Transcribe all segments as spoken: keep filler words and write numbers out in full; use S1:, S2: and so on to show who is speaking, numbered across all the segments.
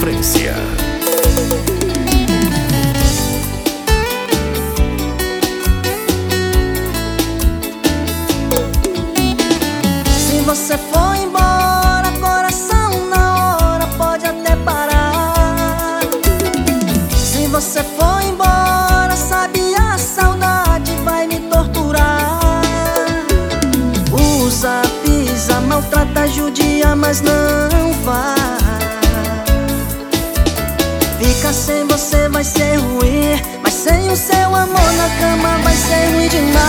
S1: sofrência.
S2: Se você for embora, coração na hora pode até parar. Se você for embora, sabe, a saudade vai me torturar. Usa, pisa, maltrata, judia, mas não vai. Ficar sem você vai ser ruim, mas sem o seu amor na cama vai ser ruim demais.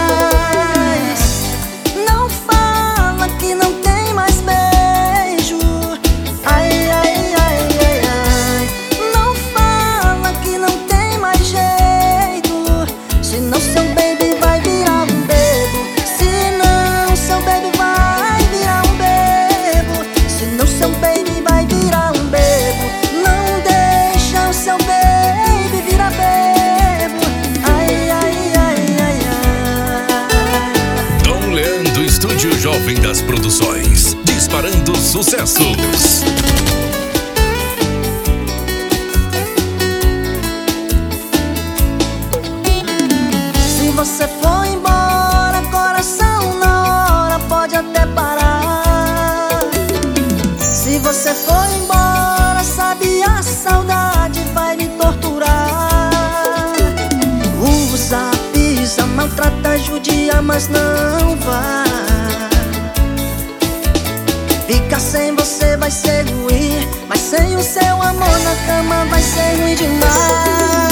S2: Não fala que não tem mais beijo. Ai, ai, ai, ai, ai. Não fala que não tem mais jeito. Senão seu baby vai virar um bebo. Senão seu baby vai virar um bebo. Senão seu baby vai virar um bebo. Não deixa o seu baby virar bebo. Ai, ai, ai, ai, ai.
S1: Dom Leandro, Estúdio Jovem das Produções, disparando sucessos.
S2: Se você for embora, coração na hora pode até parar. Se você for embora, sabe, a saudade vai me torturar. Usa, pisa, maltrata, judia, mas não vai. Ficar sem você vai ser ruim, mas sem o seu amor na cama vai ser ruim demais.